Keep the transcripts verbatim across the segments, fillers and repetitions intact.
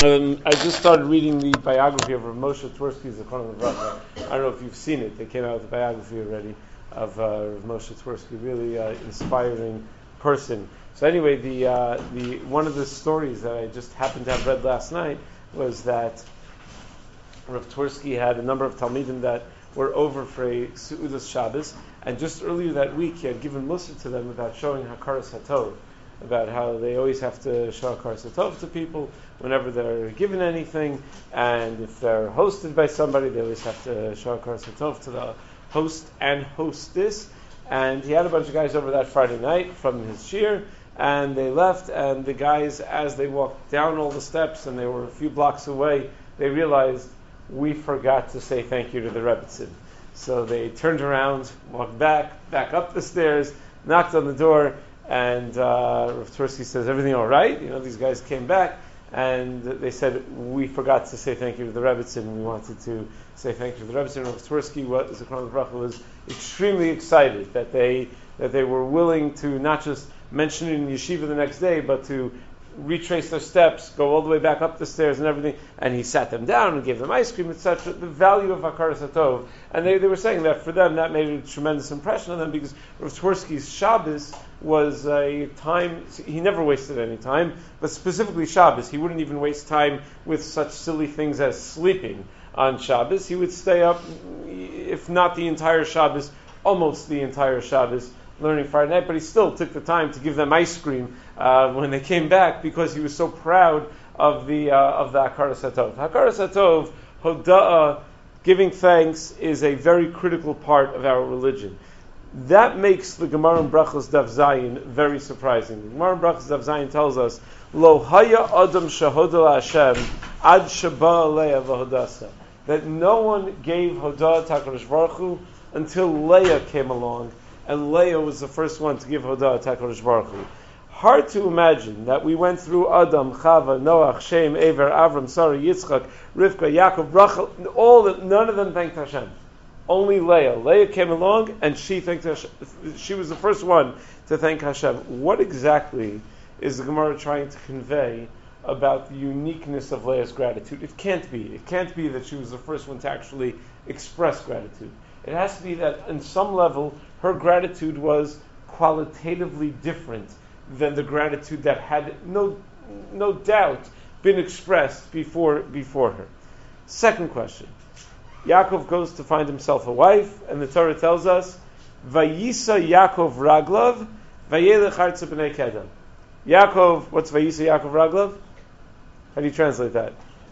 Um, I just started reading the biography of Rav Moshe Twersky, Zichrono Livracha. I don't know if you've seen it. They came out with a biography already of uh, Rav Moshe Twersky, really uh, inspiring person. So anyway, the uh, the one of the stories that I just happened to have read last night was that Rav Twersky had a number of Talmidim that were over for a Seudas Shabbos, and just earlier that week he had given Musar to them about showing Hakaras Hatov, about how they always have to show Hakaras Hatov to people whenever they're given anything, and if they're hosted by somebody, they always have to show Hakaras Hatov to the host and hostess. And he had a bunch of guys over that Friday night from his shir, and they left, and the guys, as they walked down all the steps, and they were a few blocks away, they realized, we forgot to say thank you to the Rebbetzin. So they turned around, walked back, back up the stairs, knocked on the door, and uh, Rav Twersky says, everything all right? You know, these guys came back, and they said, we forgot to say thank you to the Rebbetzin. We wanted to say thank you to the Rebbetzin. Rav Twersky, what Zichrono Livracha, was extremely excited that they that they were willing to not just mention it in yeshiva the next day, but to retrace their steps, go all the way back up the stairs and everything, and he sat them down and gave them ice cream, et cetera. The value of Hakaras Hatov, and they, they were saying that for them that made a tremendous impression on them, because Rav Twersky's Shabbos was a time, he never wasted any time, but specifically Shabbos, he wouldn't even waste time with such silly things as sleeping on Shabbos. He would stay up, if not the entire Shabbos, almost the entire Shabbos, learning Friday night, but he still took the time to give them ice cream uh, when they came back, because he was so proud of the uh, of the Hakaras Hatov. Hakaras Hatov, Hoda'ah, giving thanks, is a very critical part of our religion. That makes the Gemara in Brachos Daf Zayin very surprising. The Gemara in Brachos Daf Zayin tells us, Lo haya adam shehoda Hashem ad sheba Leah v'hodasa, that no one gave Hoda'ah to HaKadosh Baruch Hu until Leah came along, and Leah was the first one to give Hoda'ah to HaKadosh Baruch Hu. Hard to imagine that we went through Adam, Chava, Noach, Shem, Ever, Avram, Sarah, Yitzchak, Rivka, Yaakov, Rachel, all that, none of them thanked Hashem. Only Leah. Leah came along and she thanked Hashem. She was the first one to thank Hashem. What exactly is the Gemara trying to convey about the uniqueness of Leah's gratitude? It can't be. It can't be that she was the first one to actually express gratitude. It has to be that in some level her gratitude was qualitatively different than the gratitude that had no no doubt been expressed before before her. Second question. Yaakov goes to find himself a wife, and the Torah tells us, Vayisa Yaakov Raglav, Vayelech Artza B'nei Kedem. Yaakov, what's Vayisa Yaakov Raglav? How do you translate that?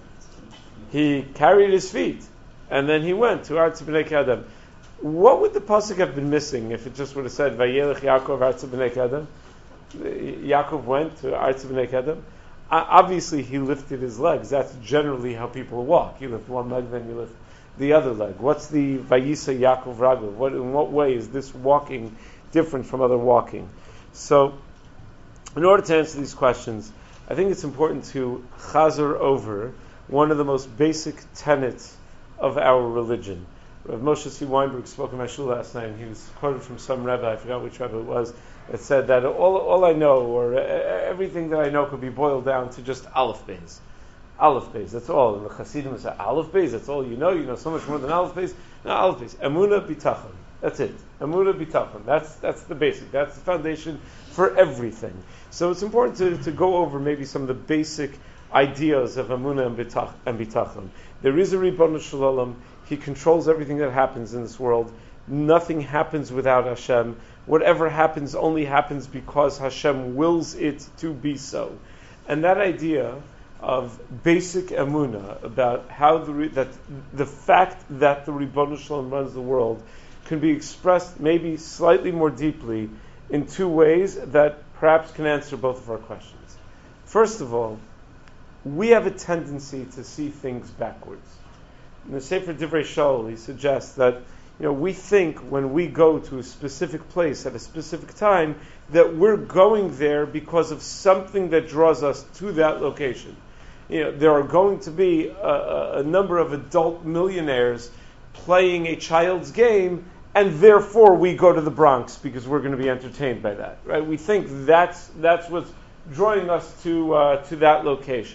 He carried his feet, and then he went to Artza B'nei Kedem. What would the pasuk have been missing if it just would have said Vayelech Yaakov Artza B'nei Kedem? Yaakov went to Artza B'nei Kedem. Obviously, he lifted his legs. That's generally how people walk. You lift one leg, then you lift the other leg. What's the Vayisa Yaakov Raglav? What, in what way is this walking different from other walking? So, in order to answer these questions, I think it's important to chazer over one of the most basic tenets of our religion. Rav Moshe C. Weinberg spoke in my shul last night, and he was quoted from some Rebbe, I forgot which Rebbe it was, that said that all all I know, or everything that I know, could be boiled down to just Aleph Beis. Aleph Beis, that's all. And the Hasidim say Aleph Beis, that's all you know. You know so much more than Aleph Beis. No, Aleph Beis. Emunah B'tachon. That's it. Emunah B'tachon. That's that's the basic. That's the foundation for everything. So it's important to, to go over maybe some of the basic ideas of Emunah and B'tachon. There is a Ribbon Shalom. He controls everything that happens in this world. Nothing happens without Hashem. Whatever happens only happens because Hashem wills it to be so. And that idea of basic emunah about how the that the fact that the Ribbon Shalom runs the world can be expressed maybe slightly more deeply in two ways that perhaps can answer both of our questions. First of all, we have a tendency to see things backwards. In the Sefer Divrei Shaul, he suggests that you know we think when we go to a specific place at a specific time that we're going there because of something that draws us to that location. You know, there are going to be a, a number of adult millionaires playing a child's game, and therefore we go to the Bronx because we're going to be entertained by that. Right? We think that's that's what's drawing us to uh, to that location.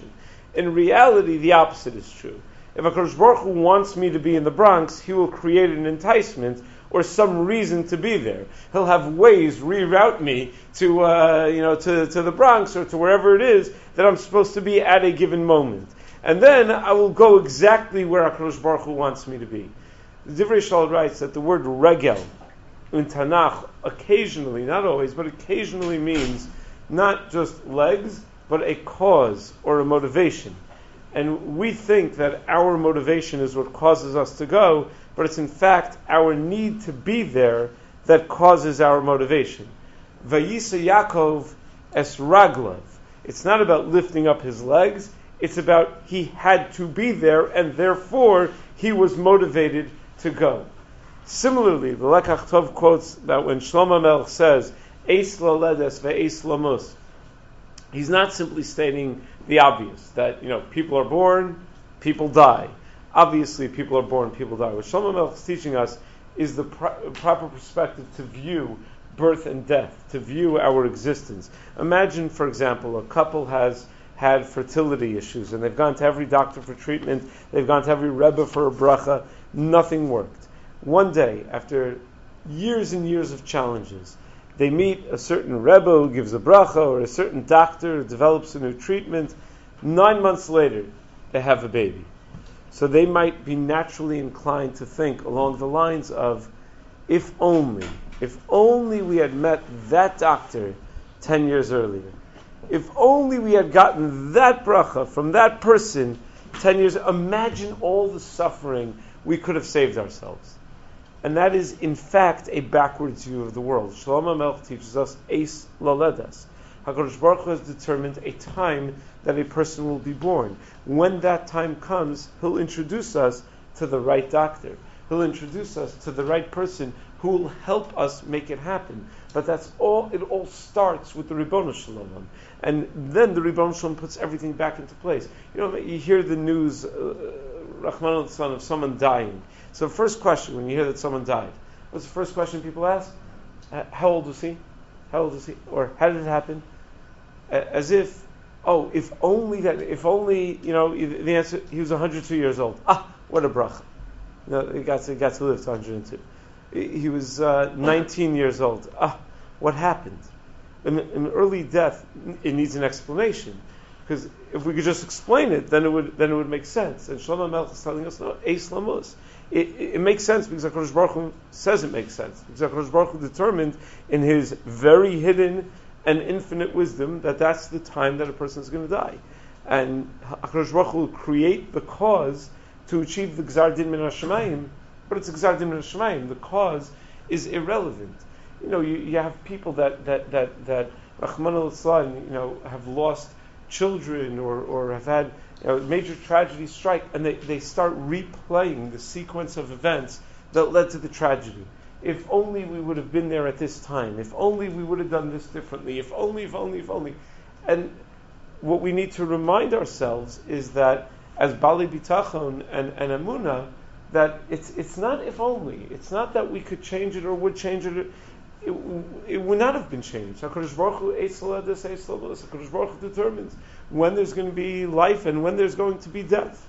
In reality, the opposite is true. If HaKadosh Baruch Hu wants me to be in the Bronx, He will create an enticement or some reason to be there. He'll have ways reroute me to, uh, you know, to, to the Bronx or to wherever it is that I'm supposed to be at a given moment. And then I will go exactly where HaKadosh Baruch Hu wants me to be. The Divrei Shal writes that the word regel in Tanakh occasionally, not always, but occasionally means not just legs, but a cause or a motivation. And we think that our motivation is what causes us to go, but it's in fact our need to be there that causes our motivation. Vayisa Yaakov es raglav. It's not about lifting up his legs, it's about he had to be there, and therefore he was motivated to go. Similarly, the Lekach Tov quotes that when Shlomo Melech says, Eis laledes ve'eis lamus, he's not simply stating the obvious, that, you know, people are born, people die. Obviously, people are born, people die. What Shlomo Melech is teaching us is the pro- proper perspective to view birth and death, to view our existence. Imagine, for example, a couple has had fertility issues, and they've gone to every doctor for treatment, they've gone to every rebbe for a bracha, nothing worked. One day, after years and years of challenges, they meet a certain rebbe who gives a bracha, or a certain doctor who develops a new treatment. Nine months later, they have a baby. So they might be naturally inclined to think along the lines of, if only, if only we had met that doctor ten years earlier. If only we had gotten that bracha from that person ten years, imagine all the suffering we could have saved ourselves. And that is, in fact, a backwards view of the world. Shlomo Melech teaches us, Eis laledes. HaKadosh Baruch Hu has determined a time that a person will be born. When that time comes, He'll introduce us to the right doctor. He'll introduce us to the right person who will help us make it happen. But that's all. It all starts with the Ribbono Shel Olam, and then the Ribbono Shel Olam puts everything back into place. You know, you hear the news, uh, Rahman al-San, of someone dying. So, first question when you hear that someone died, what's the first question people ask? Uh, how old was he? How old was he? Or how did it happen? Uh, as if, oh, if only that, if only, you know, the answer, he was one hundred two years old. Ah, what a bracha. You know, he got to, he got to live to one hundred two. He was uh, nineteen years old. Ah, what happened? In, in early death, it needs an explanation. Because if we could just explain it, then it would then it would make sense. And Shlomo Melech is telling us, no, Eis lamus. It, it, it makes sense because HaKadosh Baruch Hu says it makes sense. Because HaKadosh Baruch Hu determined in His very hidden and infinite wisdom that that's the time that a person is going to die. And HaKadosh Baruch Hu will create the cause to achieve the Gzar Din Min HaShamayim, but it's a Gzar Din Min HaShamayim. The cause is irrelevant. You know, you, you have people that that that that Rahman al-Islam, you know, have lost children or, or have had, you know, major tragedies strike, and they, they start replaying the sequence of events that led to the tragedy. If only we would have been there at this time. If only we would have done this differently. If only, if only, if only. And what we need to remind ourselves is that as Bali Bitachon and, and Emunah, that it's it's not if only. It's not that we could change it or would change it. It, it would not have been changed. HaKadosh Baruch Hu, Eis laledes, Eis lamus. HaKadosh Baruch Hu determines when there's going to be life and when there's going to be death.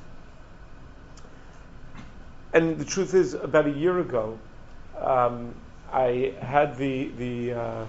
And the truth is, about a year ago, um, I had the the uh,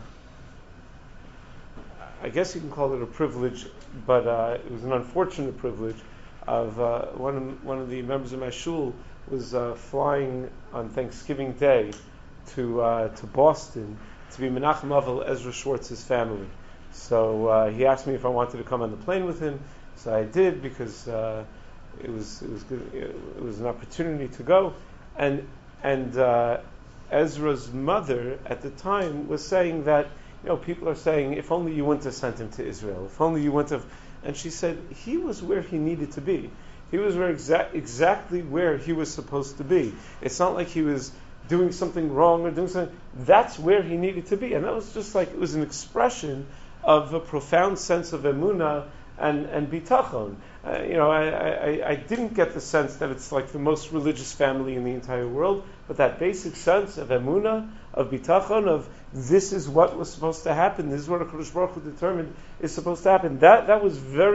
I guess you can call it a privilege, but uh, it was an unfortunate privilege of uh, one of, one of the members of my shul was uh, flying on Thanksgiving Day to uh, to Boston to be Menachem Avel Ezra Schwartz's family. So uh, he asked me if I wanted to come on the plane with him. So I did because uh, it was it was good, it was an opportunity to go. And and uh, Ezra's mother at the time was saying that, you know, people are saying, if only you wouldn't have sent him to Israel, if only you wouldn't have. And she said he was where he needed to be. He was where exa- exactly where he was supposed to be. It's not like he was doing something wrong or doing something. That's where he needed to be. And that was just like, it was an expression of a profound sense of emunah and, and bitachon. Uh, you know, I, I, I didn't get the sense that it's like the most religious family in the entire world, but that basic sense of emunah, of bitachon, of this is what was supposed to happen, this is what HaKadosh Baruch Hu determined is supposed to happen. That that was very,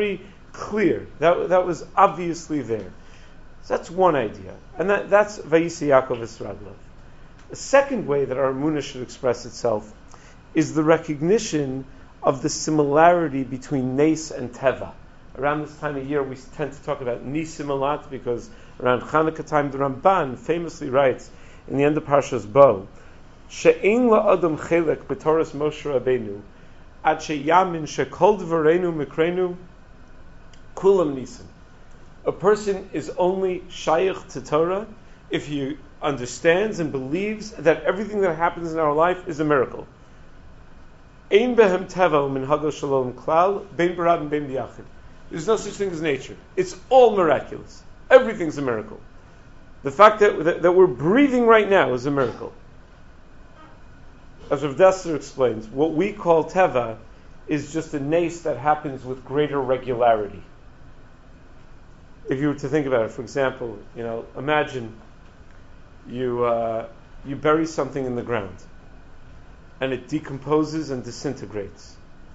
clear. That, that was obviously there. So that's one idea. And that, that's Vayisi Yaakov Esraglav. The second way that our emunah should express itself is the recognition of the similarity between Nes and Teva. Around this time of year, we tend to talk about Nisim a lot because around Chanukah time, the Ramban famously writes in the end of Parshas Bo, She'ein la'adam chelek b'Toras Moshe Rabbeinu ad she'yamin she'kol dvareinu mikrenu kulam nisim. A person is only shayach to Torah if he understands and believes that everything that happens in our life is a miracle. Ein behem teva min hagel shalom klal bein barad and bein b'yachid. There's no such thing as nature. It's all miraculous. Everything's a miracle. The fact that, that, that we're breathing right now is a miracle. As Rav Dessler explains, what we call teva is just a nace that happens with greater regularity. If you were to think about it, for example, you know, imagine you uh, you bury something in the ground, and it decomposes and disintegrates,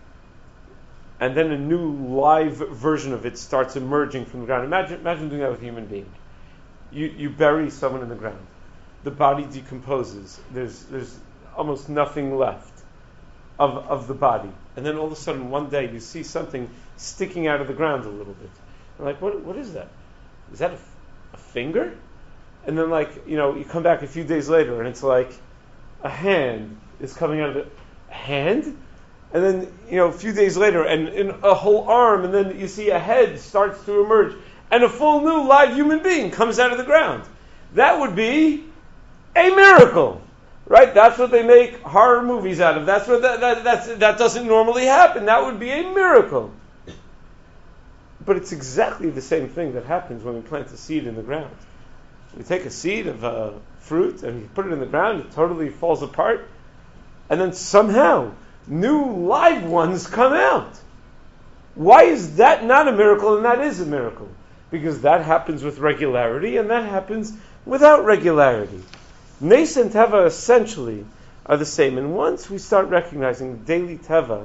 and then a new live version of it starts emerging from the ground. Imagine, imagine doing that with a human being. You you bury someone in the ground, the body decomposes. There's there's almost nothing left of of the body, and then all of a sudden one day you see something sticking out of the ground a little bit. I'm like, what what is that? Is that a, a finger? And then, like, you know, you come back a few days later and it's like a hand is coming out of it. A hand? And then, you know, a few days later and, and a whole arm, and then you see a head starts to emerge and a full new live human being comes out of the ground. That would be a miracle, right? That's what they make horror movies out of. That's what that that that's, that doesn't normally happen. That would be a miracle. But it's exactly the same thing that happens when we plant a seed in the ground. We take a seed of uh, fruit and we put it in the ground, it totally falls apart, and then somehow new live ones come out. Why is that not a miracle and that is a miracle? Because that happens with regularity and that happens without regularity. Nes and Teva essentially are the same. And once we start recognizing the daily Teva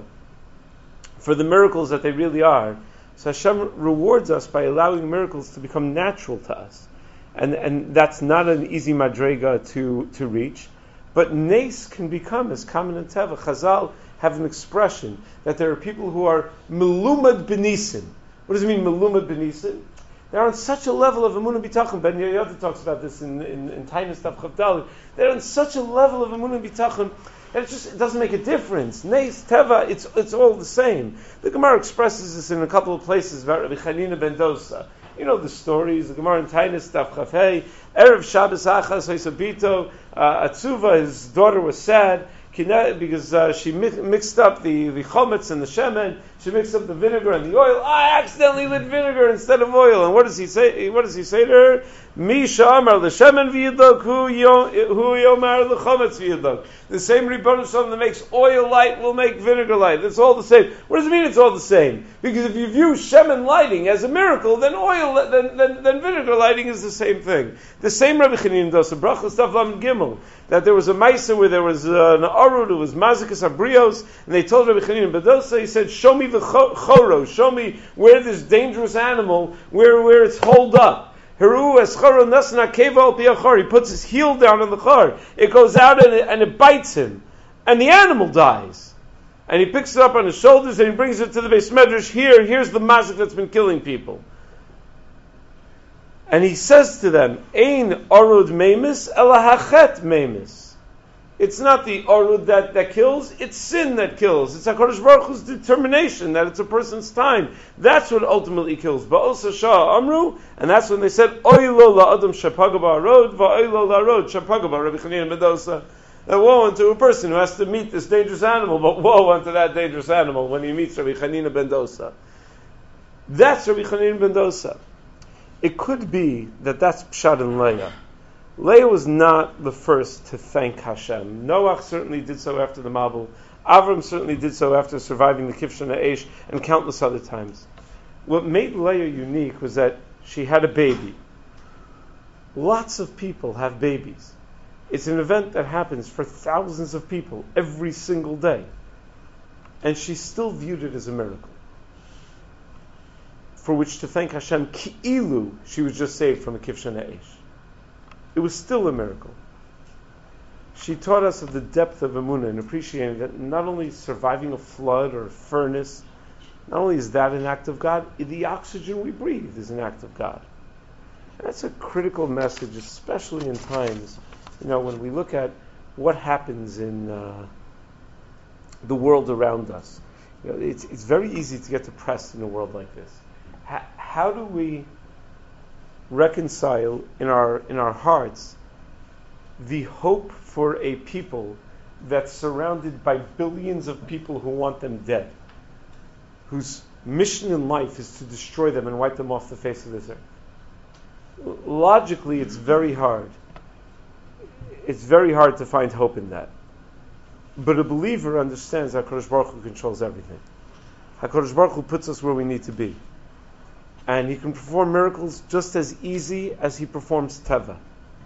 for the miracles that they really are, so Hashem rewards us by allowing miracles to become natural to us. And and that's not an easy madrega to, to reach. But Nes can become as common in Teva. Chazal have an expression that there are people who are melumad benisim. What does it mean, melumad benisim? They're on such a level of emunah bitachon. Ben Yehoyada talks about this in in, in Tainis Tav Chavdali. They're on such a level of emunah bitachon that it just it doesn't make a difference. Nes, Teva, it's it's all the same. The Gemara expresses this in a couple of places about Rabbi Chanina ben Dosa. You know the stories. The Gemara in Tainis Tav Chafei, Erev Shabbos Achas Haisabito, Atzuva, his daughter was sad because uh, she mi- mixed up the, the chometz and the shemen. She mixed up the vinegar and the oil. I accidentally lit vinegar instead of oil. And what does he say? What does he say to her? Mi shamar l'shemen v'yidlok hu yomar l'chometz v'yidlok. The same Ribbon Shalom that makes oil light will make vinegar light. It's all the same. What does it mean? It's all the same. Because if you view shemen lighting as a miracle, then oil, then then, then vinegar lighting is the same thing. The same Rabbi Chanina does. Brachos Daf Lamed Gimel, that there was a Maisa where there was uh, an arud, it was mazikas abrios, and they told Rabbi Chanina ben Dosa, he said, show me the choro, show me where this dangerous animal, where where it's holed up. Heru escharo nasna keva al piachar. He puts his heel down on the char. It goes out and it, and it bites him, and the animal dies. And he picks it up on his shoulders and he brings it to the Beis Medrash. Here, here's the mazik that's been killing people. And he says to them, Ein arud memis ela hachet memis. It's not the arud that, that kills, it's sin that kills. It's HaKadosh Baruch Hu's determination that it's a person's time. That's what ultimately kills. Ba'osa shah amru, and that's when they said, Oylo la'adam shapaga ba'arod, va'oylo la'arod shapaga ba'Rabbi Chanina ben Dosa. That woe unto a person who has to meet this dangerous animal, but woe unto that dangerous animal when he meets Rabbi Chanina ben Dosa. That's Rabbi Chanina ben Dosa. It could be that that's Pshat and Leah. Leah was not the first to thank Hashem. Noach certainly did so after the Mabul. Avram certainly did so after surviving the Kivshan Aish and countless other times. What made Leah unique was that she had a baby. Lots of people have babies. It's an event that happens for thousands of people every single day. And she still viewed it as a miracle. for which to thank Hashem ki'ilu she was just saved from a kivshan ha'esh. It was still a miracle. She taught us of the depth of emunah and appreciating that not only surviving a flood or a furnace, not only is that an act of God, the oxygen we breathe is an act of God. And that's a critical message, especially in times, you know, when we look at what happens in uh, the world around us. You know, it's, it's very easy to get depressed in a world like this. How, how do we reconcile in our in our hearts the hope for a people that's surrounded by billions of people who want them dead, whose mission in life is to destroy them and wipe them off the face of this earth? Logically, it's very hard. It's very hard to find hope in that. But a believer understands that HaKadosh Baruch Hu controls everything. HaKadosh Baruch Hu puts us where we need to be. And He can perform miracles just as easy as He performs teva.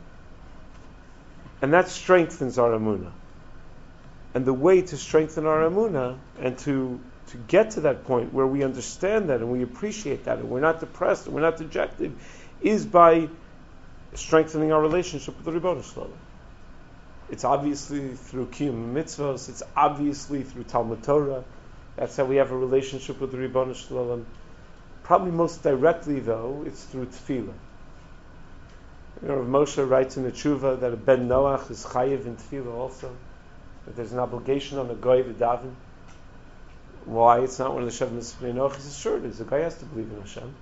And that strengthens our emunah. And the way to strengthen our emunah and to, to get to that point where we understand that and we appreciate that and we're not depressed and we're not dejected is by strengthening our relationship with the Ribono Shel Olam. It's obviously through Kiyum Mitzvos, it's obviously through Talmud Torah. That's how we have a relationship with the Ribono Shel Olam. Probably most directly, though, it's through Tefillah. You know, Rav Moshe writes in the Tshuva that a Ben Noach is chayiv in Tefillah also. That there's an obligation on a guy to daven. Why? It's not one of the Shev Mitzvah Noach. He says, sure it is. A guy has to believe in Hashem.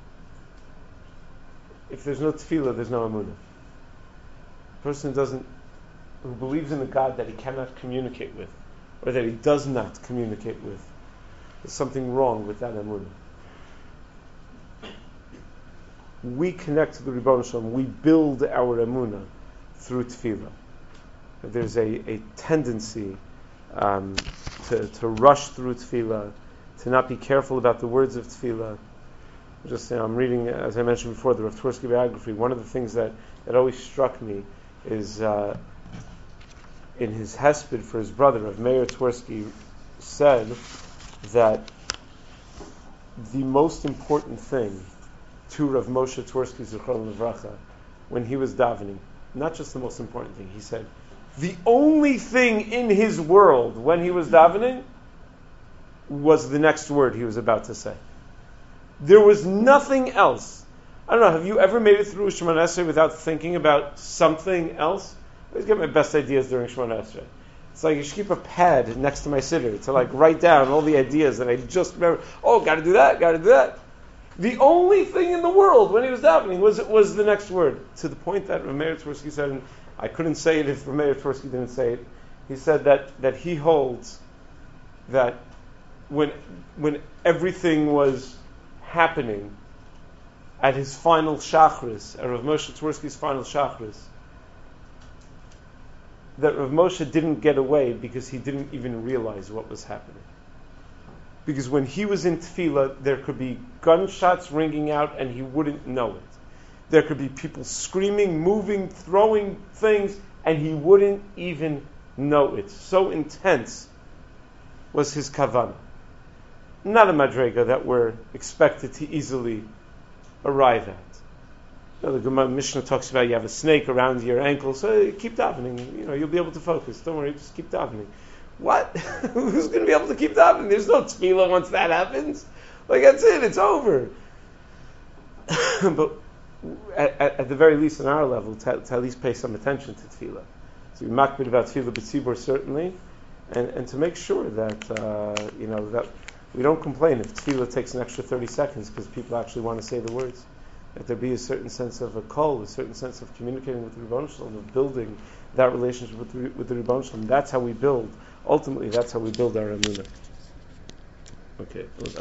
If there's no Tefillah, there's no Emunah. A person doesn't, who believes in a God that he cannot communicate with, or that he does not communicate with, there's something wrong with that Emunah. We connect to the Ribono Shel Olam. We build our emunah through tefillah. There's a, a tendency um, to, to rush through tefillah, to not be careful about the words of tefillah. Just, you know, I'm reading, as I mentioned before, the Rav Twersky biography. One of the things that, that always struck me is uh, in his hesped for his brother, Rav Meir Twersky said that the most important thing to Rav Moshe Twersky Zichron Livracha when he was davening, not just the most important thing, he said, the only thing in his world when he was davening was the next word he was about to say. There was nothing else. I don't know, have you ever made it through Shemona Esrei without thinking about something else? I always get my best ideas during Shemona Esrei. It's like you should keep a pad next to my siddur to like write down all the ideas that I just remember. Oh, got to do that, got to do that. The only thing in the world when he was davening was was the next word. To the point that Rav Meir Twersky said, and I couldn't say it if Rav Meir Twersky didn't say it, he said that, that he holds that when when everything was happening at his final shachris, at Rav Moshe Twersky's final shachris, that Rav Moshe didn't get away because he didn't even realize what was happening. Because when he was in tefillah, there could be gunshots ringing out and he wouldn't know it. There could be people screaming, moving, throwing things, and he wouldn't even know it. So intense was his kavanah. Not a madrega that we're expected to easily arrive at. You know, the Gemara Mishnah talks about you have a snake around your ankle, so keep davening. You know, you'll be able to focus. Don't worry, just keep davening. What? Who's going to be able to keep davening? There's no tefillah once that happens. Like, that's it. It's over. But at, at, at the very least, on our level, to, to at least pay some attention to tefillah. So we makbid about tefillah b'tzibur, certainly, and, and to make sure that, uh, you know, that we don't complain if tefillah takes an extra thirty seconds because people actually want to say the words. That there be a certain sense of a call, a certain sense of communicating with the Ribono Shel Olam, of building that relationship with the, with the Ribono Shel Olam. That's how we build. Ultimately, that's how we build our emunah. Okay.